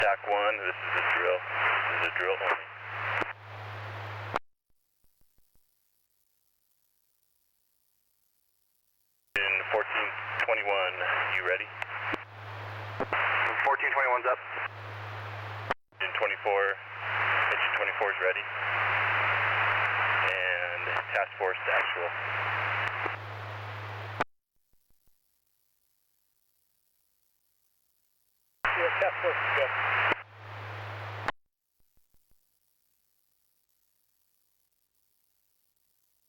TAC 1, this is a drill. This is a drill only. In 1421, you ready? 1421's up. In 24, engine 24 is ready. And task force to actual. Yeah, task force is good.